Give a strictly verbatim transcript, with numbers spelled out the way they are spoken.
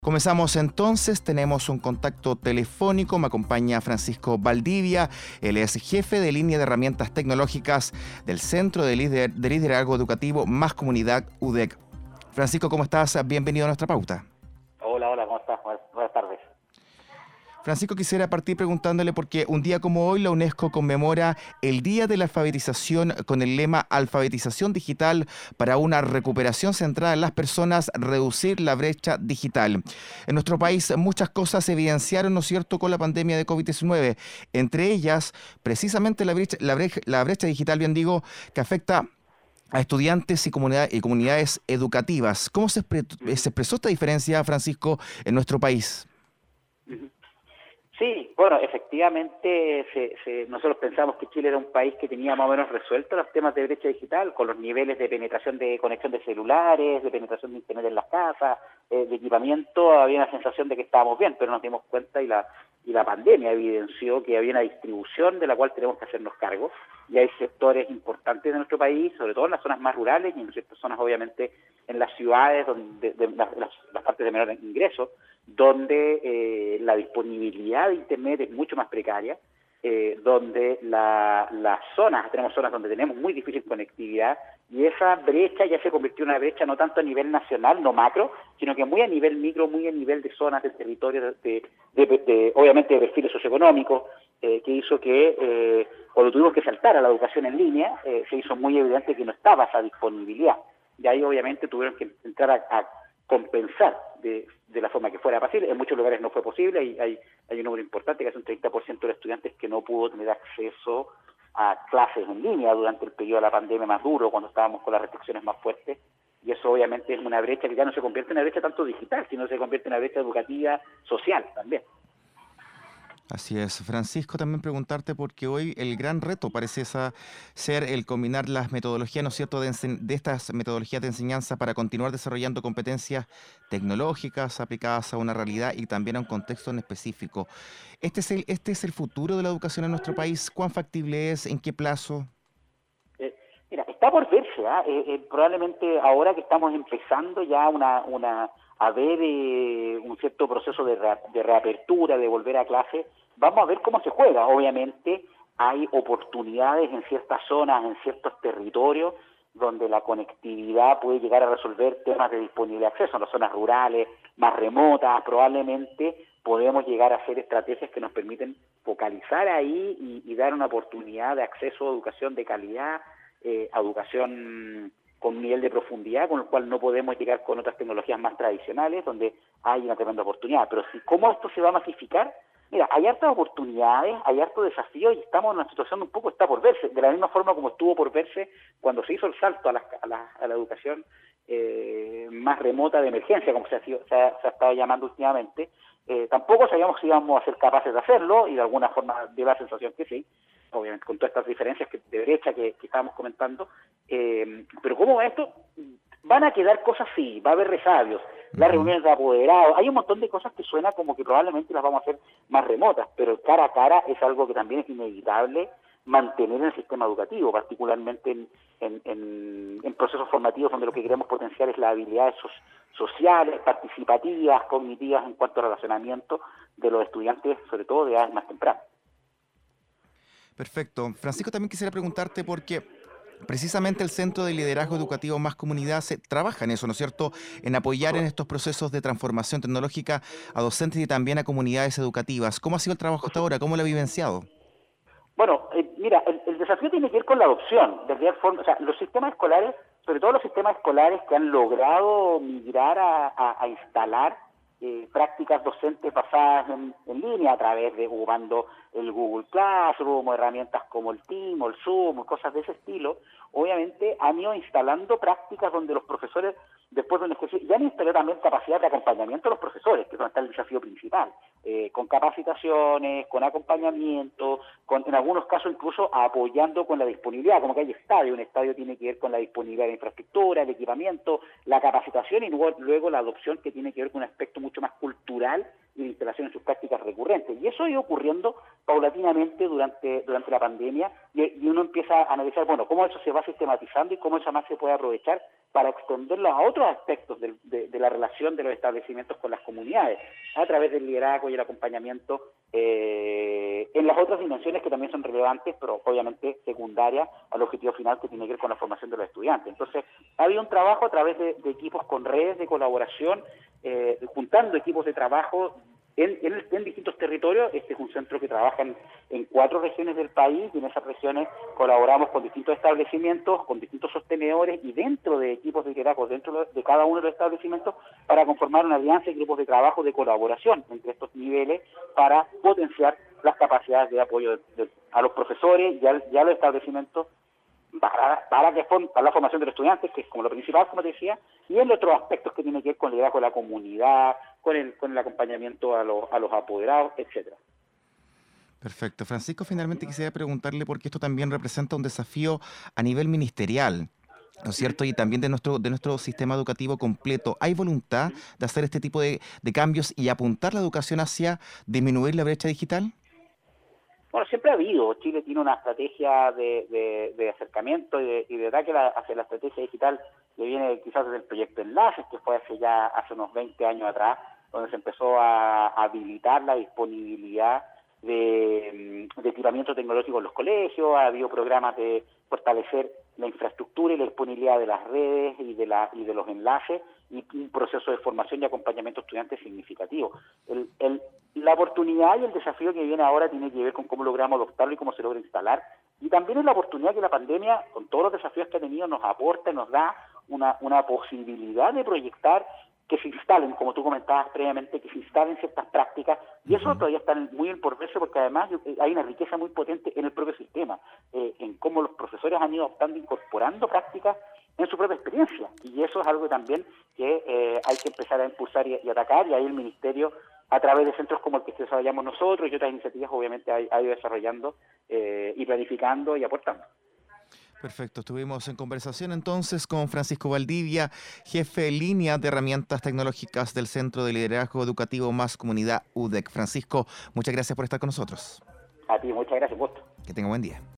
Comenzamos entonces, tenemos un contacto telefónico, me acompaña Francisco Valdivia, él es jefe de línea de herramientas tecnológicas del Centro de, Lider de Liderazgo Educativo Más Comunidad U D E C. Francisco, ¿cómo estás? Bienvenido a nuestra pauta. Hola, hola, ¿cómo estás? Buenas, buenas tardes. Francisco, quisiera partir preguntándole porque un día como hoy la UNESCO conmemora el Día de la Alfabetización con el lema Alfabetización Digital para una recuperación centrada en las personas, reducir la brecha digital. En nuestro país muchas cosas se evidenciaron, ¿no es cierto?, con la pandemia de COVID diecinueve. Entre ellas, precisamente la brecha, la brecha, la brecha digital, bien digo, que afecta a estudiantes y, comunidad, y comunidades educativas. ¿Cómo se, expre, se expresó esta diferencia, Francisco, en nuestro país? Sí, bueno, efectivamente se, se, nosotros pensamos que Chile era un país que tenía más o menos resueltos los temas de brecha digital, con los niveles de penetración de conexión de celulares, de penetración de internet en las casas, eh, de equipamiento. Había una sensación de que estábamos bien, pero nos dimos cuenta y la y la pandemia evidenció que había una distribución de la cual tenemos que hacernos cargo, y hay sectores importantes de nuestro país, sobre todo en las zonas más rurales y en ciertas zonas obviamente en las ciudades, donde de, de las, las partes de menor ingreso, donde eh, la disponibilidad de internet es mucho más precaria, eh, donde la, las zonas, tenemos zonas donde tenemos muy difícil conectividad, y esa brecha ya se convirtió en una brecha no tanto a nivel nacional, no macro, sino que muy a nivel micro, muy a nivel de zonas, de territorios, de, de, de, de, obviamente de perfiles socioeconómicos, eh, que hizo que eh, cuando tuvimos que saltar a la educación en línea, eh, se hizo muy evidente que no estaba esa disponibilidad. Y ahí obviamente tuvieron que entrar a, a compensar de, de la forma que fuera posible. En muchos lugares no fue posible, hay, hay, hay un número importante, que es un treinta por ciento de estudiantes que no pudo tener acceso a clases en línea durante el periodo de la pandemia más duro, cuando estábamos con las restricciones más fuertes, y eso obviamente es una brecha que ya no se convierte en una brecha tanto digital, sino se convierte en una brecha educativa social también. Así es. Francisco, también preguntarte porque hoy el gran reto parece esa, ser el combinar las metodologías, ¿no es cierto?, de, de estas metodologías de enseñanza para continuar desarrollando competencias tecnológicas aplicadas a una realidad y también a un contexto en específico. ¿Este es el, este es el futuro de la educación en nuestro país? ¿Cuán factible es? ¿En qué plazo? Eh, mira, está por verse, ¿eh? Eh, eh, probablemente ahora que estamos empezando ya una, una a ver eh, un cierto proceso de, re, de reapertura, de volver a clase, vamos a ver cómo se juega. Obviamente hay oportunidades en ciertas zonas, en ciertos territorios, donde la conectividad puede llegar a resolver temas de disponibilidad de acceso. En las zonas rurales, más remotas, probablemente podemos llegar a hacer estrategias que nos permiten focalizar ahí y, y dar una oportunidad de acceso a educación de calidad, eh, a educación con un nivel de profundidad con el cual no podemos llegar con otras tecnologías más tradicionales, donde hay una tremenda oportunidad. Pero si cómo esto se va a masificar, mira, hay hartas oportunidades, hay hartos desafíos, y estamos en una situación un poco está por verse, de la misma forma como estuvo por verse cuando se hizo el salto a la, a la, a la educación eh, más remota de emergencia, como se ha, se ha, se ha estado llamando últimamente. Eh, tampoco sabíamos si íbamos a ser capaces de hacerlo, y de alguna forma dio la sensación que sí, obviamente con todas estas diferencias que, de brecha que, que estábamos comentando. Eh, pero ¿cómo va esto? Van a quedar cosas, sí, va a haber resabios, las uh-huh. reuniones de apoderados, hay un montón de cosas que suena como que probablemente las vamos a hacer más remotas, pero el cara a cara es algo que también es inevitable mantener en el sistema educativo, particularmente en, en, en, en procesos formativos donde lo que queremos potenciar es las habilidades so, sociales, participativas, cognitivas en cuanto a relacionamiento de los estudiantes, sobre todo de edades más tempranas. Perfecto. Francisco, también quisiera preguntarte porque precisamente el Centro de Liderazgo Educativo Más Comunidad se trabaja en eso, ¿no es cierto?, en apoyar en estos procesos de transformación tecnológica a docentes y también a comunidades educativas. ¿Cómo ha sido el trabajo hasta ahora? ¿Cómo lo ha vivenciado? Bueno, eh, mira, el, el desafío tiene que ver con la adopción, de alguna forma, o sea, los sistemas escolares, sobre todo los sistemas escolares que han logrado migrar a, a, a instalar eh, prácticas docentes basadas en, en línea a través de ocupando el Google Classroom, o herramientas como el Team o el Zoom, o cosas de ese estilo, obviamente han ido instalando prácticas donde los profesores, después de un ejercicio, ya han instalado también capacidad de acompañamiento a los profesores, que es donde está el desafío principal, eh, con capacitaciones, con acompañamiento, con, en algunos casos incluso apoyando con la disponibilidad, como que hay estadio, un estadio tiene que ver con la disponibilidad de infraestructura, el equipamiento, la capacitación, y luego, luego la adopción, que tiene que ver con un aspecto mucho más cultural y de instalación en sus prácticas recurrentes. Y eso ha ido ocurriendo paulatinamente durante, durante la pandemia, y, y uno empieza a analizar, bueno, cómo eso se va sistematizando y cómo eso más se puede aprovechar para extenderlo a otros aspectos de, de, de la relación de los establecimientos con las comunidades, a través del liderazgo y el acompañamiento eh, en las otras dimensiones que también son relevantes, pero obviamente secundarias al objetivo final que tiene que ver con la formación de los estudiantes. Entonces, ha habido un trabajo a través de, de equipos con redes de colaboración, eh, juntando equipos de trabajo En, en, en distintos territorios. Este es un centro que trabaja en, en cuatro regiones del país, y en esas regiones colaboramos con distintos establecimientos, con distintos sostenedores y dentro de equipos de liderazgo, dentro de cada uno de los establecimientos, para conformar una alianza y grupos de trabajo de colaboración entre estos niveles para potenciar las capacidades de apoyo de, de, a los profesores y a, y a los establecimientos para, para, que, para la formación de los estudiantes, que es como lo principal, como te decía, y en otros aspectos que tienen que ver con el liderazgo de la comunidad, con el, con el acompañamiento a los, a los apoderados, etcétera. Perfecto. Francisco, finalmente quisiera preguntarle, porque esto también representa un desafío a nivel ministerial, ¿no es cierto? Y también de nuestro, de nuestro sistema educativo completo. ¿Hay voluntad de hacer este tipo de, de cambios y apuntar la educación hacia disminuir la brecha digital? Bueno, siempre ha habido. Chile tiene una estrategia de, de, de acercamiento y de, y de ataque la, hacia la estrategia digital que viene quizás desde el proyecto Enlaces, que fue hace ya hace unos veinte años atrás, donde se empezó a, a habilitar la disponibilidad de, de equipamiento tecnológico en los colegios. Ha habido programas de fortalecer la infraestructura y la disponibilidad de las redes y de, la, y de los enlaces, y un proceso de formación y acompañamiento a estudiantes significativo. El, el, la oportunidad y el desafío que viene ahora tiene que ver con cómo logramos adoptarlo y cómo se logra instalar, y también es la oportunidad que la pandemia, con todos los desafíos que ha tenido, nos aporta y nos da una, una posibilidad de proyectar que se instalen, como tú comentabas previamente, que se instalen ciertas prácticas, y eso todavía está muy en por verse, porque además hay una riqueza muy potente en el propio sistema, eh, en cómo los profesores han ido optando, incorporando prácticas en su propia experiencia, y eso es algo también que eh, hay que empezar a impulsar y, y atacar, y ahí el Ministerio, a través de centros como el que desarrollamos nosotros y otras iniciativas, obviamente ha, ha ido desarrollando eh, y planificando y aportando. Perfecto, estuvimos en conversación entonces con Francisco Valdivia, jefe de línea de herramientas tecnológicas del Centro de Liderazgo Educativo Más Comunidad U D E C. Francisco, muchas gracias por estar con nosotros. A ti, muchas gracias, gusto. Que tenga buen día.